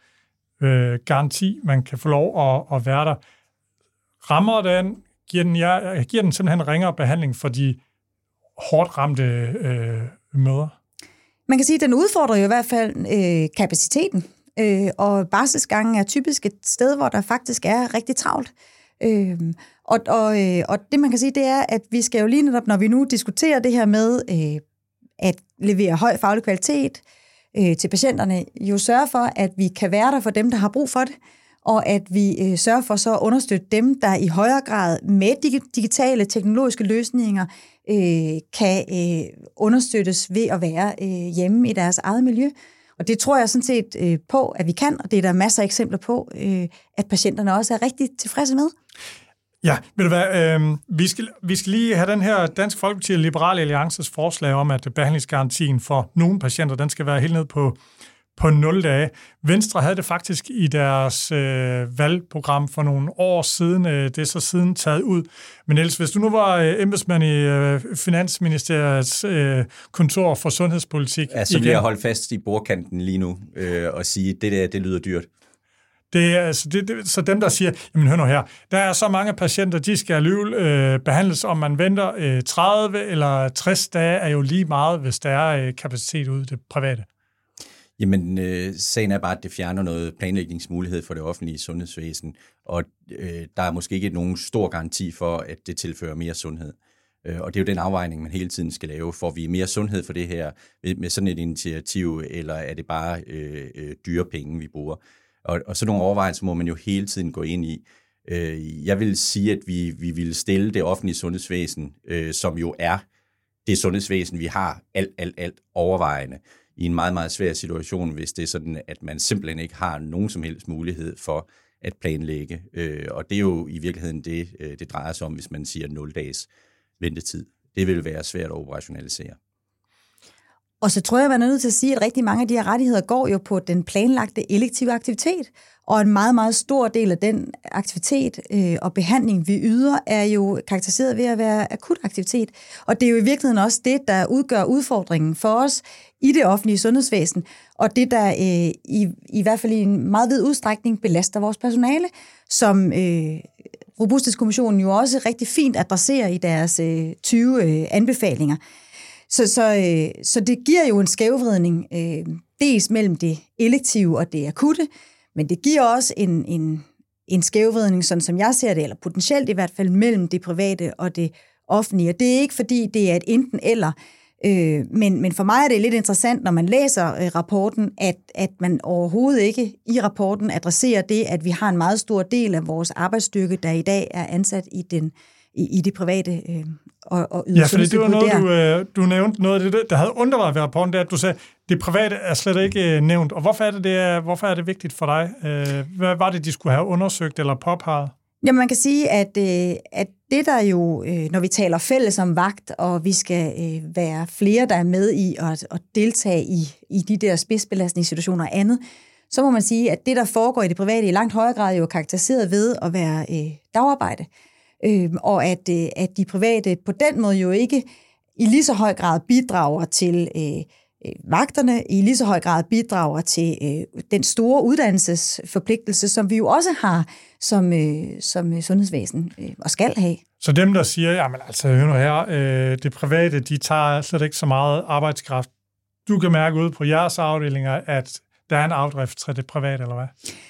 øh, garanti, man kan få lov at, at være der, rammer den, giver den, ja, giver den simpelthen ringere behandling for de hårdt ramte øh, mødre? Man kan sige, at den udfordrer jo i hvert fald øh, kapaciteten, øh, og barselsgangen er typisk et sted, hvor der faktisk er rigtig travlt. Øh, og, og, øh, og det man kan sige, det er, at vi skal jo lige netop, når vi nu diskuterer det her med øh, at levere høj faglig kvalitet øh, til patienterne, jo sørge for, at vi kan være der for dem, der har brug for det, og at vi øh, sørger for så at understøtte dem, der i højere grad med dig- digitale teknologiske løsninger øh, kan øh, understøttes ved at være øh, hjemme i deres eget miljø. Og det tror jeg sådan set øh, på, at vi kan, og det er der masser af eksempler på, øh, at patienterne også er rigtig tilfredse med. Ja, ved du hvad, øh, vi, skal, vi skal lige have den her Dansk Folkeparti og Liberale Alliances forslag om, at behandlingsgarantien for nogle patienter, den skal være helt ned på på nul dage. Venstre havde det faktisk i deres øh, valgprogram for nogle år siden. Øh, det er så siden taget ud. Men ellers, hvis du nu var øh, embedsmand i øh, Finansministeriets øh, kontor for sundhedspolitik... Ja, så bliver jeg holdt fast i bordkanten lige nu øh, og sige, det der, det lyder dyrt. Det er, altså, det, det, så dem, der siger, jamen hør nu her, der er så mange patienter, de skal alligevel øh, behandles, om man venter øh, tredive eller tres dage, er jo lige meget, hvis der er øh, kapacitet ude i det private. Jamen, øh, sagen er bare, at det fjerner noget planlægningsmulighed for det offentlige sundhedsvæsen, og øh, der er måske ikke nogen stor garanti for, at det tilfører mere sundhed. Øh, og det er jo den afvejning, man hele tiden skal lave. Får vi mere sundhed for det her med sådan et initiativ, eller er det bare øh, øh, dyre penge, vi bruger? Og, og sådan nogle overvejelser må man jo hele tiden gå ind i. Øh, jeg vil sige, at vi, vi vil stille det offentlige sundhedsvæsen, øh, som jo er det sundhedsvæsen, vi har alt, alt, alt overvejende, i en meget, meget svær situation, hvis det er sådan, at man simpelthen ikke har nogen som helst mulighed for at planlægge. Øh, og det er jo i virkeligheden det, øh, det drejer sig om, hvis man siger nul dages ventetid. Det vil være svært at operationalisere. Og så tror jeg, man er nødt til at sige, at rigtig mange af de her rettigheder går jo på den planlagte elektive aktivitet, og en meget, meget stor del af den aktivitet øh, og behandling, vi yder, er jo karakteriseret ved at være akut aktivitet. Og det er jo i virkeligheden også det, der udgør udfordringen for os i det offentlige sundhedsvæsen, og det, der øh, i, i hvert fald i en meget vid udstrækning belaster vores personale, som øh, Robusthedskommissionen jo også rigtig fint adresserer i deres øh, tyve øh, anbefalinger. Så, så, øh, så det giver jo en skævvridning, øh, dels mellem det elektive og det akutte, men det giver også en, en, en skævvridning, sådan som jeg ser det, eller potentielt i hvert fald, mellem det private og det offentlige. Og det er ikke, fordi det er et enten eller, øh, men, men for mig er det lidt interessant, når man læser øh, rapporten, at, at man overhovedet ikke i rapporten adresserer det, at vi har en meget stor del af vores arbejdsstyrke, der i dag er ansat i den i, i det private øh, og, og ja, fordi det var noget, du, øh, du nævnte, noget af det, der havde undret dig ved rapporten, det er, at du sagde, det private er slet ikke øh, nævnt. Og hvorfor er det, det er, hvorfor er det vigtigt for dig? Øh, hvad var det, de skulle have undersøgt eller påpeget? Jamen, man kan sige, at, øh, at det der jo, øh, når vi taler fælles om vagt, og vi skal øh, være flere, der er med i at, at deltage i, i de der spidsbelastningssituationer og andet, så må man sige, at det, der foregår i det private, i langt højere grad jo er karakteriseret ved at være øh, dagarbejde. Øh, og at, øh, at de private på den måde jo ikke i lige så høj grad bidrager til øh, vagterne, i lige så høj grad bidrager til øh, den store uddannelsesforpligtelse, som vi jo også har som, øh, som sundhedsvæsen øh, og skal have. Så dem, der siger, jamen altså, hør nu her, øh, det private, de tager slet ikke så meget arbejdskraft. Du kan mærke ud på jeres afdelinger, at der er en afdrift til det private, eller hvad?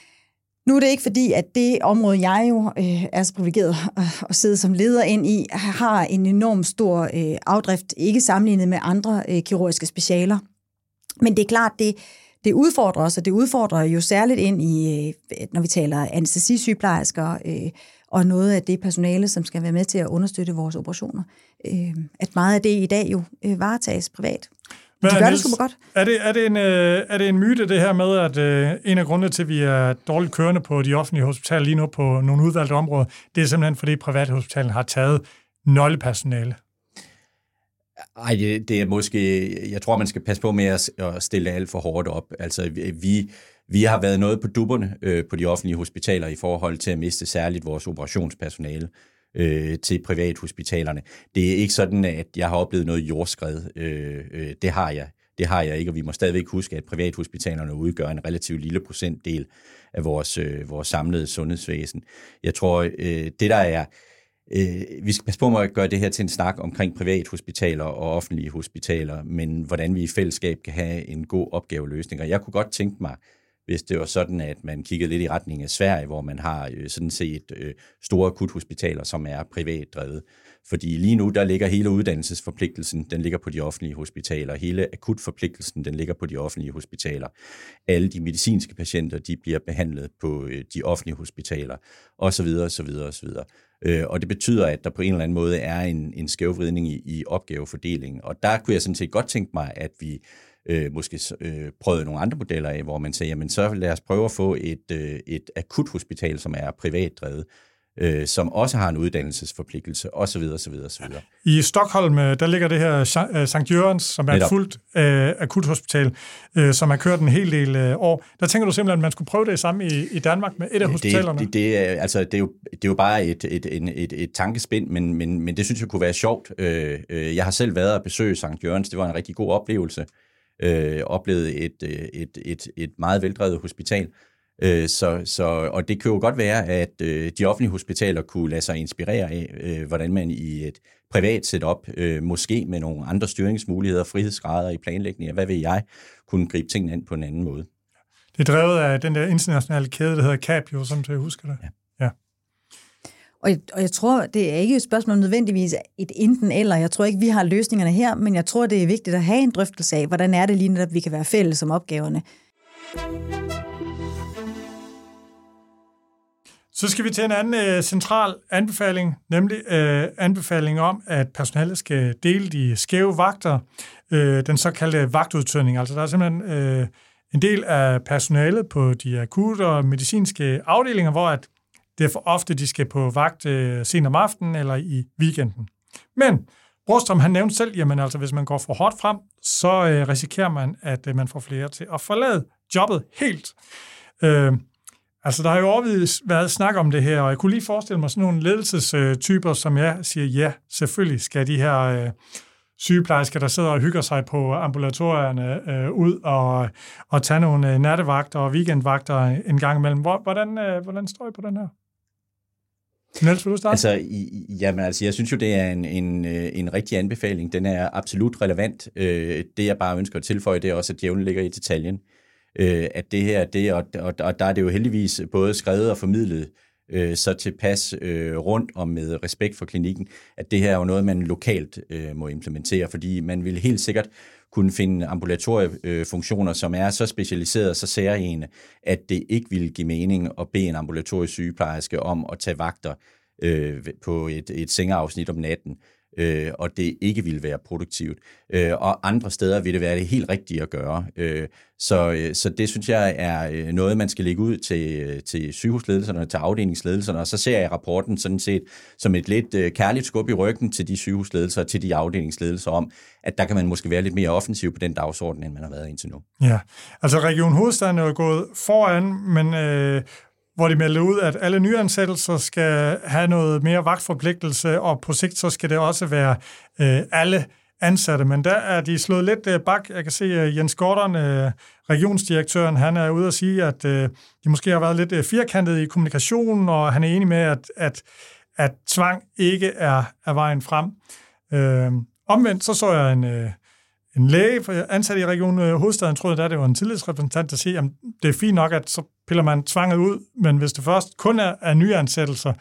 Nu er det ikke fordi, at det område, jeg jo øh, er så privilegeret at sidde som leder ind i, har en enorm stor øh, afdrift, ikke sammenlignet med andre øh, kirurgiske specialer. Men det er klart, det, det udfordrer os, og det udfordrer jo særligt ind i, øh, når vi taler anæstesisygeplejersker øh, og noget af det personale, som skal være med til at understøtte vores operationer. Øh, at meget af det i dag jo øh, varetages privat. Men, de gør det super godt. Er det, er, det en, er det en myte, det her med, at øh, en af grundene til, at vi er dårligt kørende på de offentlige hospitaler lige nu på nogle udvalgte områder, det er simpelthen, fordi private hospitaler har taget nøglepersonale? Ej, det, det er måske... Jeg tror, man skal passe på med at, at stille alt for hårdt op. Altså, vi, vi har været noget på dupperne øh, på de offentlige hospitaler i forhold til at miste særligt vores operationspersonale øh, til privathospitalerne. Det er ikke sådan, at jeg har oplevet noget jordskred. Øh, øh, det har jeg. Det har jeg ikke, og vi må stadigvæk huske, at privathospitalerne udgør en relativt lille procentdel af vores, øh, vores samlede sundhedsvæsen. Jeg tror, øh, det der er... Øh, vi skal passe på med at gøre det her til en snak omkring privathospitaler og offentlige hospitaler, men hvordan vi i fællesskab kan have en god opgaveløsning. Og jeg kunne godt tænke mig, hvis det var sådan, at man kiggede lidt i retning af Sverige, hvor man har øh, sådan set øh, store akuthospitaler, som er privat drevet. Fordi lige nu, der ligger hele uddannelsesforpligtelsen, den ligger på de offentlige hospitaler. Hele akutforpligtelsen, den ligger på de offentlige hospitaler. Alle de medicinske patienter, de bliver behandlet på øh, de offentlige hospitaler, osv., osv., osv. Øh, og det betyder, at der på en eller anden måde er en, en skævvridning i, i opgavefordelingen. Og der kunne jeg sådan set godt tænke mig, at vi øh, måske øh, prøvede nogle andre modeller af, hvor man siger, jamen så lad os prøve at få et, øh, et akuthospital, som er privatdrevet, øh, som også har en uddannelsesforpligtelse, osv., osv., osv. I Stockholm, der ligger det her Sankt Jørgens, som er et fuldt øh, akuthospital, øh, som har kørt en hel del øh, år. Der tænker du simpelthen, at man skulle prøve det samme i, i Danmark med et af hospitalerne? Det, det, det, er, altså, det, er, jo, det er jo bare et, et, et, et, et tankespind, men, men, men det synes jeg kunne være sjovt. Øh, øh, jeg har selv været at besøge Sankt Jørgens. Det var en rigtig god oplevelse. Øh, oplevede et, et, et, et meget veldrevet hospital. Så, så, og det kan jo godt være, at øh, de offentlige hospitaler kunne lade sig inspirere af, øh, hvordan man i et privat setup, øh, måske med nogle andre styringsmuligheder, frihedsgrader i planlægning, hvad vil jeg, kunne gribe tingene ind på en anden måde. Det er drevet af den der internationale kæde, der hedder Capio, som jeg husker det. Ja. Ja. Og, jeg, og jeg tror, det er ikke et spørgsmål nødvendigvis et enten eller. Jeg tror ikke, vi har løsningerne her, men jeg tror, det er vigtigt at have en drøftelse af, hvordan er det lige netop, vi kan være fælles om opgaverne. Så skal vi til en anden øh, central anbefaling, nemlig øh, anbefaling om, at personalet skal dele de skæve vagter, øh, den såkaldte vagtudtønding. Altså der er simpelthen øh, en del af personalet på de akutte og medicinske afdelinger, hvor at det er for ofte, de skal på vagt øh, sent om aftenen eller i weekenden. Men Brostrøm, han nævnte selv, jamen altså, hvis man går for hårdt frem, så øh, risikerer man, at øh, man får flere til at forlade jobbet helt. Øh, altså, der har jo overvist været snak om det her, og jeg kunne lige forestille mig sådan nogle ledelsestyper, som jeg siger, ja, selvfølgelig skal de her øh, sygeplejersker, der sidder og hygger sig på ambulatorierne øh, ud og, og tage nogle øh, nattevagter og weekendvagter en gang imellem. Hvordan, øh, hvordan står I på den her? Niels, vil du starte? Altså, jamen, altså, jeg synes jo, det er en, en, en rigtig anbefaling. Den er absolut relevant. Det, jeg bare ønsker at tilføje, det er også, at djævlen ligger i detaljen. At det her, det, og, og, og der er det jo heldigvis både skrevet og formidlet så tilpas rundt og med respekt for klinikken, at det her er jo noget, man lokalt må implementere, fordi man vil helt sikkert kunne finde ambulatoriefunktioner, som er så specialiserede og så særlige, at det ikke ville give mening at bede en ambulatorisk sygeplejerske om at tage vagter øh, på et, et sengeafsnit om natten, øh, og det ikke ville være produktivt. Øh, og andre steder vil det være det helt rigtige at gøre. Øh, så, så det synes jeg er noget, man skal lægge ud til, til sygehusledelserne og til afdelingsledelserne, og så ser jeg rapporten sådan set som et lidt øh, kærligt skub i ryggen til de sygehusledelser og til de afdelingsledelser om, at der kan man måske være lidt mere offensiv på den dagsorden, end man har været indtil nu. Ja, altså Region Hovedstaden er jo gået foran, men øh, hvor de melder ud, at alle nyansættelser skal have noget mere vagtforpligtelse, og på sigt så skal det også være øh, alle ansatte. Men der er de slået lidt øh, bak. Jeg kan se, at Jens Gordon, øh, regionsdirektøren, han er ude at sige, at øh, de måske har været lidt øh, firkantede i kommunikationen, og han er enig med, at, at, at tvang ikke er, er vejen frem. Øh, omvendt så så jeg en... Øh, En læge ansat i Region Hovedstaden, troede, der det var en tillidsrepræsentant, der siger, at det er fint nok, at så piller man tvanget ud, men hvis det først kun er, er nyansættelser,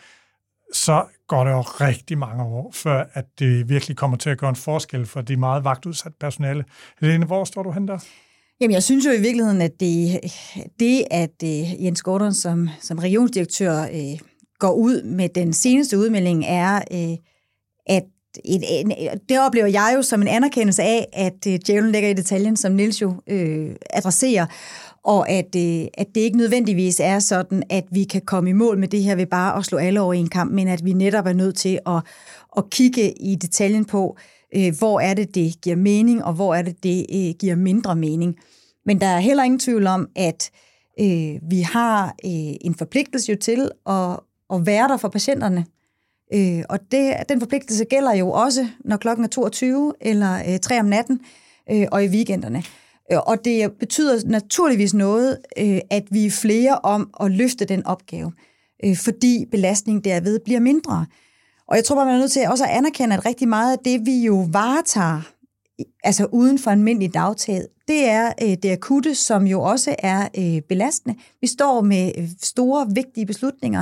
så går det jo rigtig mange år, før at det virkelig kommer til at gøre en forskel for de meget vagtudsatte personale. Helene, hvor står du hen der? Jamen, jeg synes jo i virkeligheden, at det, det at uh, Jens Gordon som, som regionsdirektør uh, går ud med den seneste udmelding, er, uh, at Et, en, det oplever jeg jo som en anerkendelse af, at øh, djævlen ligger i detaljen, som Niels jo øh, adresserer, og at, øh, at det ikke nødvendigvis er sådan, at vi kan komme i mål med det her ved bare at slå alle over i en kamp, men at vi netop er nødt til at, at kigge i detaljen på, øh, hvor er det, det giver mening, og hvor er det, det øh, giver mindre mening. Men der er heller ingen tvivl om, at øh, vi har øh, en forpligtelse jo til at, at være der for patienterne. Øh, og det, den forpligtelse gælder jo også, når klokken er toogtyve eller øh, tre om natten øh, og i weekenderne. Øh, og det betyder naturligvis noget, øh, at vi er flere om at løfte den opgave, øh, fordi belastningen derved bliver mindre. Og jeg tror bare, man er nødt til også at anerkende, at rigtig meget af det, vi jo varetager, altså uden for almindelig dagtag, det er øh, det akutte, som jo også er øh, belastende. Vi står med store, vigtige beslutninger,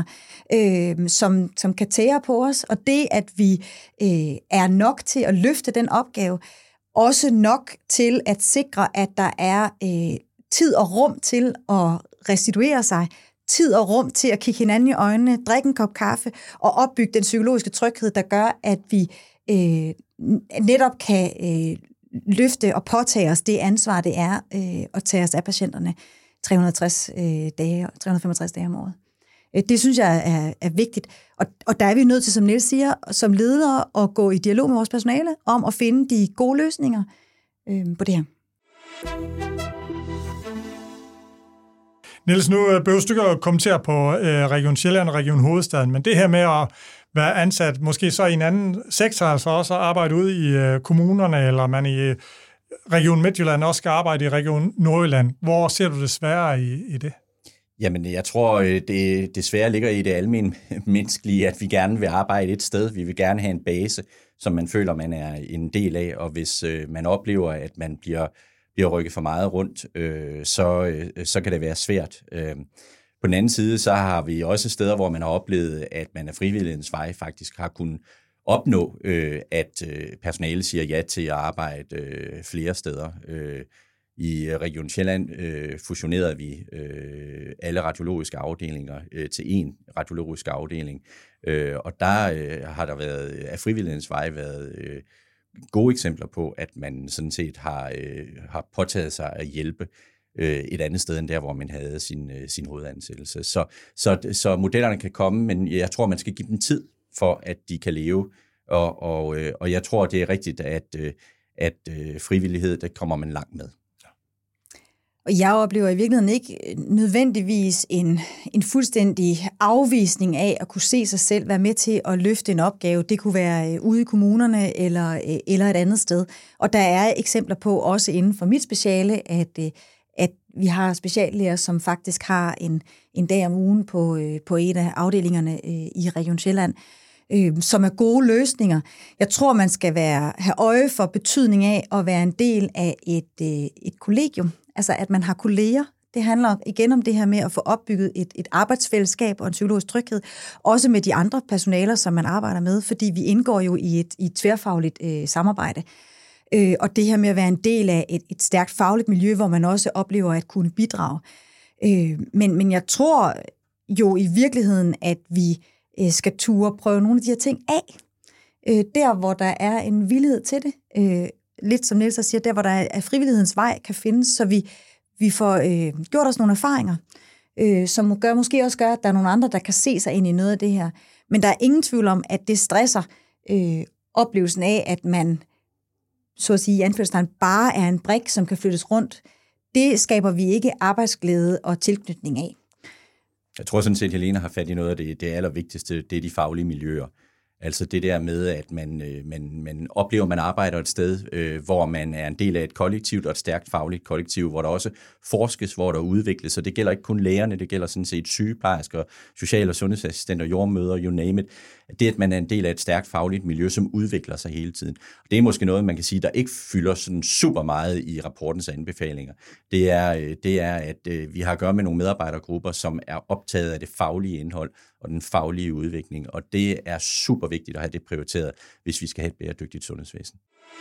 øh, som, som kan tære på os, og det, at vi øh, er nok til at løfte den opgave, også nok til at sikre, at der er øh, tid og rum til at restituere sig, tid og rum til at kigge hinanden i øjnene, drikke en kop kaffe og opbygge den psykologiske tryghed, der gør, at vi øh, netop kan øh, løfte og påtage os det ansvar, det er øh, at tage os af patienterne tre hundrede og tres øh, dage, tre hundrede og femogtres dage om året. Øh, det synes jeg er, er vigtigt, og, og der er vi nødt til, som Niels siger, som ledere at gå i dialog med vores personale om at finde de gode løsninger øh, på det her. Niels, nu behøver du ikke at kommentere på øh, Region Sjælland og Region Hovedstaden, men det her med at være ansat måske så i en anden sektor, altså også arbejde ude i øh, kommunerne, eller man i øh, Region Midtjylland også skal arbejde i Region Nordjylland. Hvor ser du det svære i, i det? Jamen, jeg tror, det, det svære ligger i det almen menneskelige, at vi gerne vil arbejde et sted. Vi vil gerne have en base, som man føler, man er en del af, og hvis øh, man oplever, at man bliver, bliver rykket for meget rundt, øh, så, øh, så kan det være svært. Øh, På den anden side, så har vi også steder, hvor man har oplevet, at man af frivillighedens vej faktisk har kunnet opnå, øh, at øh, personale siger ja til at arbejde øh, flere steder. Øh, i Region Sjælland øh, fusionerede vi øh, alle radiologiske afdelinger øh, til én radiologisk afdeling. Øh, og der øh, har der været, af frivillighedens vej været øh, gode eksempler på, at man sådan set har, øh, har påtaget sig at hjælpe øh, et andet sted end der, hvor man havde sin, øh, sin hovedansættelse. Så, så, så modellerne kan komme, men jeg tror, man skal give dem tid for, at de kan leve. Og, og, øh, og jeg tror, det er rigtigt, at, øh, at øh, frivillighed, det kommer man langt med. Og jeg oplever i virkeligheden ikke nødvendigvis en, en fuldstændig afvisning af at kunne se sig selv være med til at løfte en opgave. Det kunne være ude i kommunerne eller, eller et andet sted. Og der er eksempler på, også inden for mit speciale, at, at vi har speciallæger, som faktisk har en, en dag om ugen på, på en af afdelingerne i Region Sjælland, som er gode løsninger. Jeg tror, man skal være, have øje for betydning af at være en del af et, et kollegium. Altså, at man har kolleger. Det handler igen om det her med at få opbygget et, et arbejdsfællesskab og en psykologisk tryghed, også med de andre personaler, som man arbejder med, fordi vi indgår jo i et, i et tværfagligt øh, samarbejde. Øh, og det her med at være en del af et, et stærkt fagligt miljø, hvor man også oplever at kunne bidrage. Øh, men, men jeg tror jo i virkeligheden, at vi øh, skal ture prøve nogle af de her ting af. Øh, der, hvor der er en villighed til det. Øh, lidt som Niels siger, der hvor der er frivillighedens vej kan findes, så vi, vi får øh, gjort os nogle erfaringer, øh, som gør, måske også gør, at der er nogle andre, der kan se sig ind i noget af det her. Men der er ingen tvivl om, at det stresser øh, oplevelsen af, at man, så at sige i anførselstegn, bare er en brik, som kan flyttes rundt. Det skaber vi ikke arbejdsglæde og tilknytning af. Jeg tror sådan set, at Helena har fat i noget af det, det allervigtigste, det er de faglige miljøer. Altså det der med, at man, man, man oplever, at man arbejder et sted, øh, hvor man er en del af et kollektivt og et stærkt fagligt kollektiv, hvor der også forskes, hvor der udvikles, og det gælder ikke kun lægerne, det gælder sådan set sygeplejersker, social- og sundhedsassistenter, jordmødre, you name it. Det, at man er en del af et stærkt fagligt miljø, som udvikler sig hele tiden. Det er måske noget, man kan sige, der ikke fylder sådan super meget i rapportens anbefalinger. Det er, det er at øh, vi har at gøre med nogle medarbejdergrupper, som er optaget af det faglige indhold og den faglige udvikling, og det er super vigtigt at have det prioriteret, hvis vi skal have et bæredygtigt sundhedsvæsen.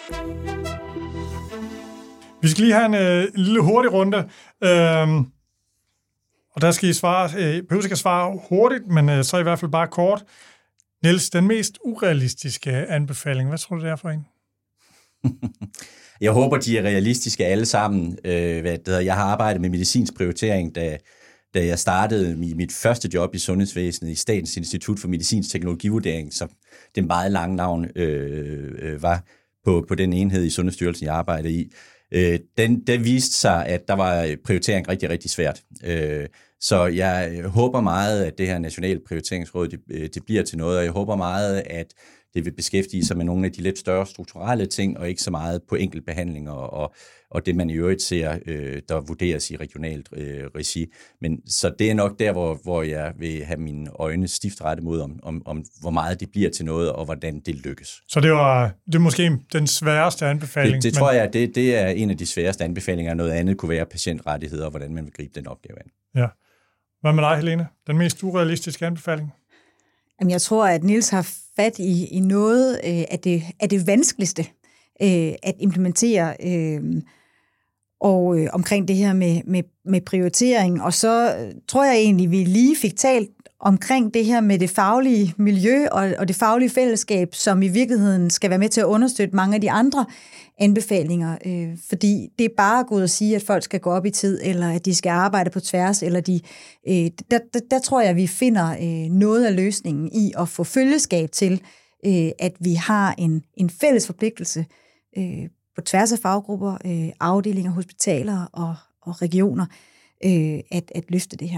Vi skal lige have en, øh, en lille hurtig runde, øhm, og der skal I svare, øh, behøver ikke at svare hurtigt, men øh, så i hvert fald bare kort. Niels, den mest urealistiske anbefaling, hvad tror du det er for en? Jeg håber, de er realistiske alle sammen. Øh, hvad det hedder. Jeg har arbejdet med medicinsk prioritering, da Da jeg startede mit første job i sundhedsvæsenet i Statens Institut for Medicinsk Teknologivurdering, som det meget lange navn øh, øh, var på, på den enhed i Sundhedsstyrelsen, jeg arbejdede i, øh, den, den viste sig, at der var prioritering rigtig, rigtig svært. Øh, så jeg håber meget, at det her nationale prioriteringsråd, det, det bliver til noget, og jeg håber meget, at det vil beskæftige sig med nogle af de lidt større strukturelle ting, og ikke så meget på enkeltbehandlinger og, og det, man i øvrigt ser, øh, der vurderes i regionalt øh, regi. Men så det er nok der, hvor, hvor jeg vil have mine øjne stift rettet mod, om, om, om hvor meget det bliver til noget, og hvordan det lykkes. Så det var det er måske den sværeste anbefaling? Det, det tror men... jeg, det, det er en af de sværeste anbefalinger. Noget andet kunne være patientrettigheder, og hvordan man vil gribe den opgave an. Ja. Hvad med dig, Helene? Den mest urealistiske anbefaling? Jamen, jeg tror, at Niels har fat i, i noget øh, af, det, af det vanskeligste øh, at implementere øh, og øh, omkring det her med, med, med prioritering. Og så øh, tror jeg egentlig, vi lige fik talt omkring det her med det faglige miljø og, og det faglige fællesskab, som i virkeligheden skal være med til at understøtte mange af de andre anbefalinger. Øh, fordi det er bare godt at sige, at folk skal gå op i tid, eller at de skal arbejde på tværs, eller de, øh, der, der, der tror jeg, at vi finder øh, noget af løsningen i at få følgeskab til, øh, at vi har en, en fælles forpligtelse øh, på tværs af faggrupper, øh, afdelinger, hospitaler og, og regioner, øh, at, at løfte det her.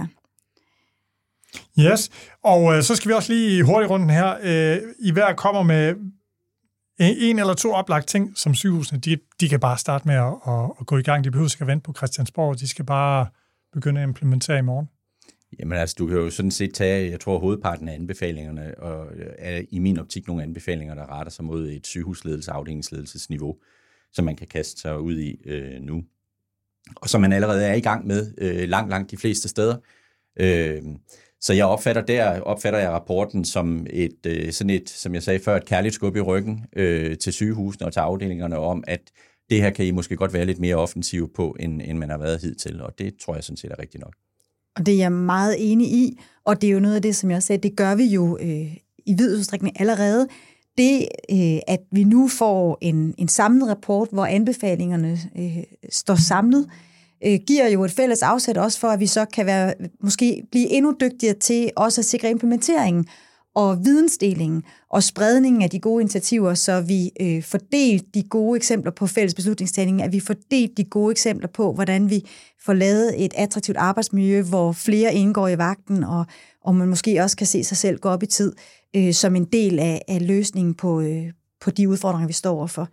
Yes, og øh, så skal vi også lige i hurtig runden her. Øh, I hver kommer med en eller to oplagt ting, som sygehusene, de, de kan bare starte med at, at, at gå i gang. De behøver ikke at vente på Christiansborg, de skal bare begynde at implementere i morgen. Jamen altså, du kan jo sådan set tage, jeg tror, hovedparten af anbefalingerne, og er i min optik nogle anbefalinger, der retter sig mod et sygehusledelse- og afdelingsledelsesniveau, som man kan kaste sig ud i øh, nu. Og som man allerede er i gang med øh, langt, langt de fleste steder. Øh, Så jeg opfatter der opfatter jeg rapporten som et øh, sådan et, som jeg sagde før, et kærligt skub i ryggen øh, til sygehusene og til afdelingerne om, at det her kan I måske godt være lidt mere offensiv på, end, end man har været hidtil, og det tror jeg sådan set er rigtigt nok. Og det er jeg meget enig i, og det er jo noget af det, som jeg sagde, det gør vi jo øh, i vid udstrækning allerede. Det, øh, at vi nu får en, en samlet rapport, hvor anbefalingerne øh, står samlet, øh, giver jo et fælles afsæt også for, at vi så kan være, måske blive endnu dygtigere til også at sikre implementeringen og vidensdelingen og spredningen af de gode initiativer, så vi øh, fordelt de gode eksempler på fælles beslutningstagning, at vi fordelt de gode eksempler på, hvordan vi får lavet et attraktivt arbejdsmiljø, hvor flere indgår i vagten, og, og man måske også kan se sig selv gå op i tid øh, som en del af, af løsningen på, øh, på de udfordringer, vi står overfor.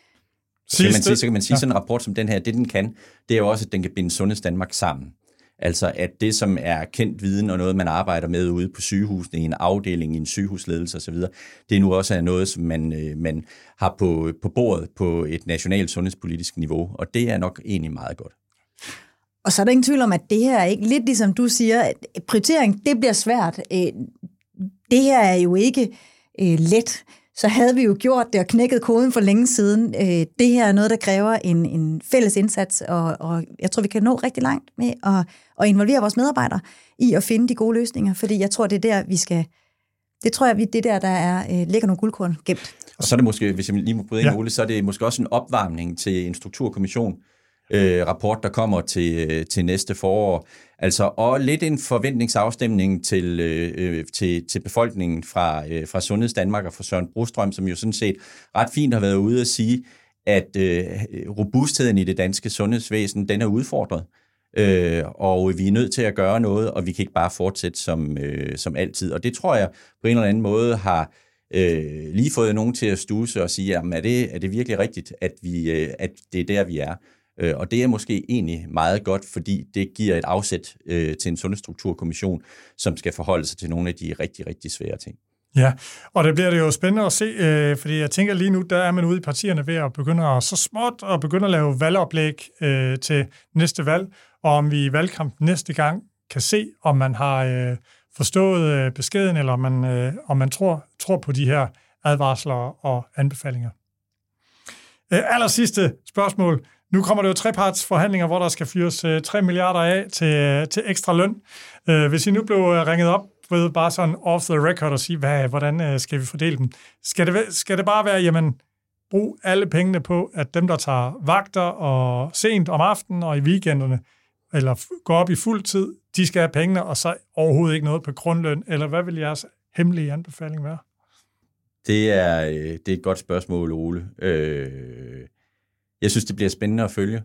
Så kan man sige, så kan man sige ja. Sådan en rapport som den her, det den kan, det er jo også, at den kan binde Sundheds Danmark sammen. Altså at det, som er kendt viden og noget, man arbejder med ude på sygehusene, i en afdeling, i en sygehusledelse osv., det er nu også noget, som man, man har på, på bordet på et nationalt sundhedspolitisk niveau, og det er nok egentlig meget godt. Og så er der ingen tvivl om, at det her er ikke, lidt ligesom du siger, at prioritering, det bliver svært. Det her er jo ikke let. Så havde vi jo gjort det og knækket koden for længe siden. Det her er noget, der kræver en, en fælles indsats, og, og jeg tror, vi kan nå rigtig langt med at, at involvere vores medarbejdere i at finde de gode løsninger, fordi jeg tror, det er der, vi skal... Det tror jeg, det er der, der er, ligger nogle guldkorn gemt. Og så er det måske, hvis jeg lige må bryde ind, ja. Ole, så er det måske også en opvarmning til en strukturkommission, Øh, rapport, der kommer til, til næste forår. Altså, og lidt en forventningsafstemning til, øh, til, til befolkningen fra, øh, fra Sundheds Danmark og fra Søren Brostrøm, som jo sådan set ret fint har været ude at sige, at øh, robustheden i det danske sundhedsvæsen, den er udfordret. Øh, og vi er nødt til at gøre noget, og vi kan ikke bare fortsætte som, øh, som altid. Og det tror jeg på en eller anden måde har øh, lige fået nogen til at studse og sige, jamen er det, er det virkelig rigtigt, at, vi, øh, at det er der, vi er? Og det er måske egentlig meget godt, fordi det giver et afsæt øh, til en sundhedsstrukturkommission, som skal forholde sig til nogle af de rigtig, rigtig svære ting. Ja, og det bliver det jo spændende at se, øh, fordi jeg tænker lige nu, der er man ude i partierne ved at begynde at så småt at begynde at lave valgoplæg øh, til næste valg, og om vi i valgkampen næste gang kan se, om man har øh, forstået øh, beskeden, eller om man, øh, om man tror, tror på de her advarsler og anbefalinger. Øh, aller sidste spørgsmål. Nu kommer det jo trepartsforhandlinger, hvor der skal fyres tre milliarder af til, til ekstra løn. Hvis I nu blev ringet op, ved bare sådan off the record og sige, hvad, hvordan skal vi fordele dem? Skal det, skal det bare være, jamen, brug alle pengene på, at dem, der tager vagter og sent om aftenen og i weekenderne, eller går op i fuld tid, de skal have pengene, og så overhovedet ikke noget på grundløn? Eller hvad vil jeres hemmelige anbefaling være? Det er, det er et godt spørgsmål, Ole. Øh... Jeg synes, det bliver spændende at følge.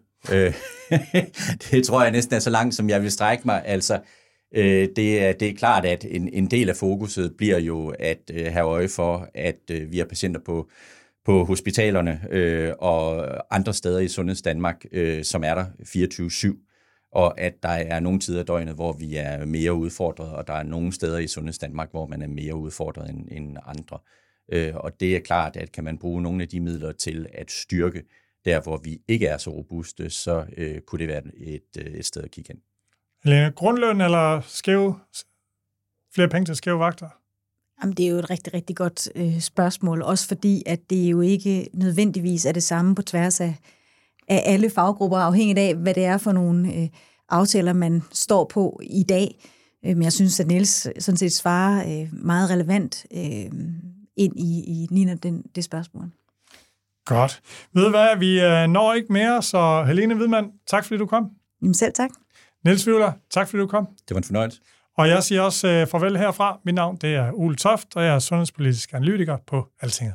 Det tror jeg næsten er så langt, som jeg vil strække mig. Altså, det er, det er klart, at en, en del af fokuset bliver jo at have øje for, at vi har patienter på, på hospitalerne og andre steder i Sundheds Danmark, som er der fireogtyve syv, og at der er nogle tider af døgnet, hvor vi er mere udfordret, og der er nogle steder i Sundheds Danmark, hvor man er mere udfordret end, end andre. Og det er klart, at kan man bruge nogle af de midler til at styrke der, hvor vi ikke er så robuste, så øh, kunne det være et, et sted at kigge ind. Helene, grundløn eller skæve, flere penge til skæve vagter? Jamen, det er jo et rigtig, rigtig godt øh, spørgsmål, også fordi, at det jo ikke nødvendigvis er det samme på tværs af, af alle faggrupper, afhængigt af, hvad det er for nogle øh, aftaler, man står på i dag. Øh, men jeg synes, at Niels sådan set svarer øh, meget relevant øh, ind i, i lige den, det spørgsmål. Godt. Ved du hvad, vi øh, når ikke mere, så Helene Hvidmann, tak fordi du kom. Jamen selv tak. Niels Wivler, tak fordi du kom. Det var en fornøjelse. Og jeg siger også øh, farvel herfra. Mit navn det er Ole Toft, og jeg er sundhedspolitisk analytiker på Altinget.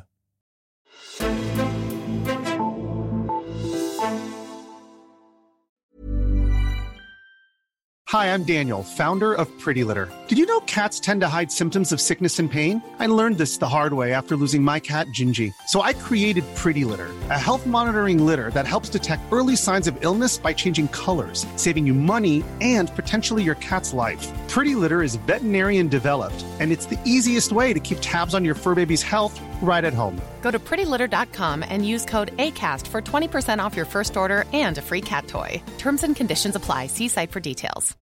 Hi, I'm Daniel, founder of Pretty Litter. Did you know cats tend to hide symptoms of sickness and pain? I learned this the hard way after losing my cat, Gingy. So I created Pretty Litter, a health monitoring litter that helps detect early signs of illness by changing colors, saving you money and potentially your cat's life. Pretty Litter is veterinarian developed, and it's the easiest way to keep tabs on your fur baby's health right at home. Go to pretty litter dot com and use code ACAST for twenty percent off your first order and a free cat toy. Terms and conditions apply. See site for details.